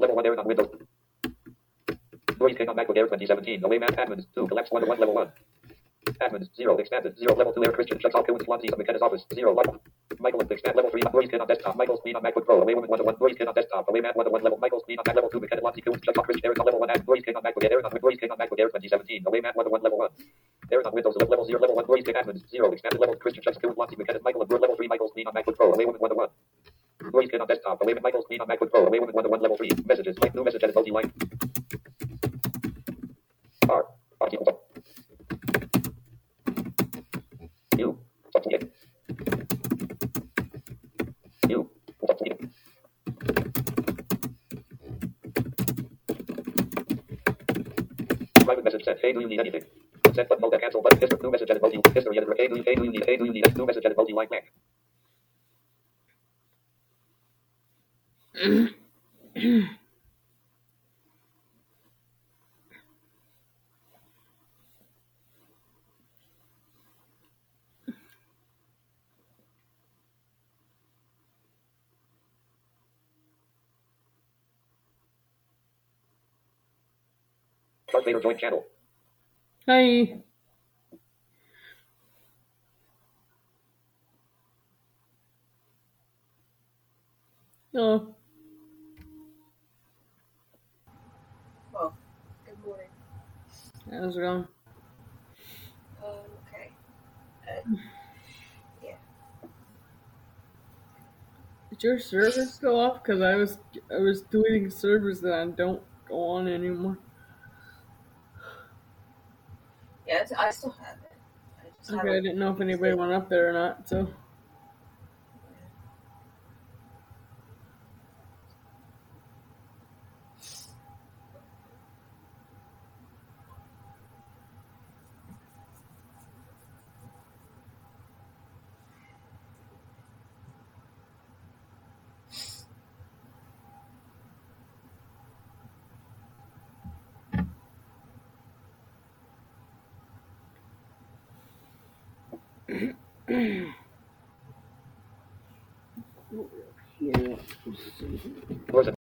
Level 1 Aaron on Windows. Voice King on MacBook Air 2017. Away Mac admins 2. Collapse 1 level 1. Admins 0. Expanded 0. Level 2 Air Christian. Shuts off Coons Swansea of McKenna's office 0. Michael and expand level 3. Voice King on desktop. Michael's Queen on MacBook Pro. Away woman 1 to 1. Voice King on desktop. Away man 1 to 1 level. Michael's Queen on Mac level 2. McKenna Swansea Coons. Shuts off Christian Aaron on level 1. Voice King on MacBook Air. Voice King on MacBook Air 2017. Away man 1 to 1 level 1. Aaron on Windows level 0. Level 1. Voice King admins 0. Expanded level Christian. Shuts Coons Swansea McKenna's Michael and level 3. Michael's Queen on MacBook Pro. Away woman 1 to 1. Voice King on desktop. Away Michael's Queen on MacBook Pro. Away woman 1 to 1 level 3. Messages. Like new message edit multi-line. R. R equals up. U. Substitute. U. Substitute. Private message sent. Hey, do you need anything? Send button. Mode cancel button. History. New message edit multi. History editor. Hey, do you need? Hey, do you need? New message edit multi-line blank. Darth Vader joined channel. Hi. Hello. Well, good morning. How's it going? Okay. Yeah. Did your servers go off? Because I was deleting servers that don't go on anymore. Yeah, I still have it. Okay, I didn't know if anybody went up there or not, so. Person.